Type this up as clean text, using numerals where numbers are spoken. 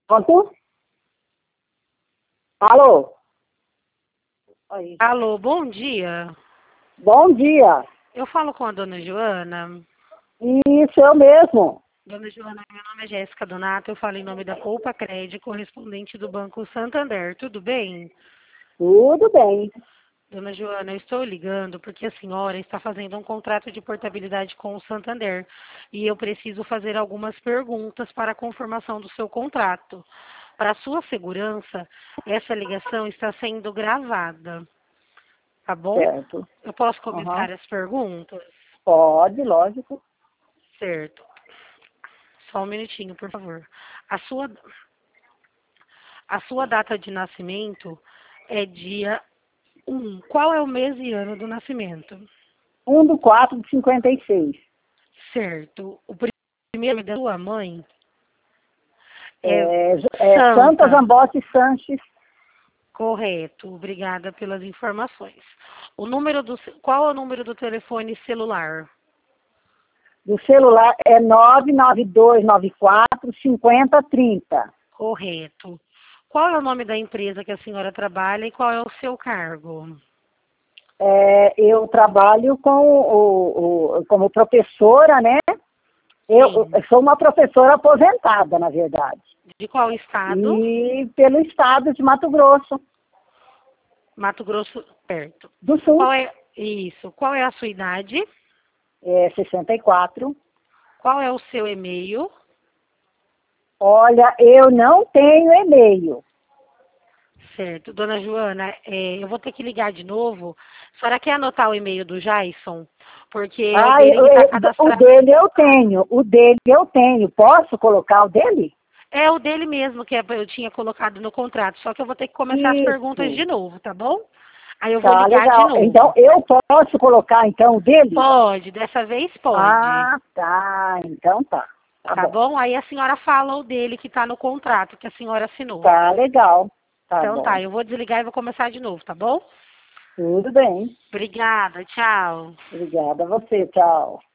Pronto? Alô? Oi. Alô, bom dia. Bom dia. Eu falo com a dona Joana. Isso, eu mesmo. Dona Joana, meu nome é Jéssica Donato, eu falo em nome da Poupa Crédito, correspondente do Banco Santander. Tudo bem? Tudo bem. Dona Joana, eu estou ligando porque a senhora está fazendo um contrato de portabilidade com o Santander e eu preciso fazer algumas perguntas para a confirmação do seu contrato. Para sua segurança, essa ligação está sendo gravada, tá bom? Certo. Eu posso Aham. começar as perguntas? Pode, lógico. Certo. Só um minutinho, por favor. A sua, a sua data de nascimento é dia 1. Qual é o mês e ano do nascimento? 1/4/56. Certo. O primeiro nome da sua mãe é É Santa Santa. Zambotti Sanches. Correto. Obrigada pelas informações. Qual é o número do telefone celular? Do celular é 99294-5030. Correto. Qual é o nome da empresa que a senhora trabalha e qual é o seu cargo? Eu trabalho como professora, né? Eu Sim. sou uma professora aposentada, na verdade. De qual estado? E pelo estado de Mato Grosso Mato Grosso, perto. do Sul, Qual é isso? Qual é a sua idade? 64. Qual é o seu e-mail? Olha, eu não tenho e-mail. Certo. Dona Joana, eu vou ter que ligar de novo. A senhora quer anotar o e-mail do Jason? Porque é o Ah, dele que está o cadastrado. dele eu tenho. O dele eu tenho. Posso colocar o dele? É o dele mesmo que eu tinha colocado no contrato. Só que eu vou ter que começar as perguntas Isso. de novo, tá bom? Aí eu vou Tá ligar de legal. Então, novo. eu posso colocar, então, o dele? Pode, dessa vez pode. Ah, tá. Então tá. Tá Tá bom. bom? Aí a senhora fala o dele que está no contrato, que a senhora assinou. Tá legal. Tá Então bom. tá, eu vou desligar e vou começar de novo, tá bom? Tudo bem. Obrigada, tchau. Obrigada a você. Tchau.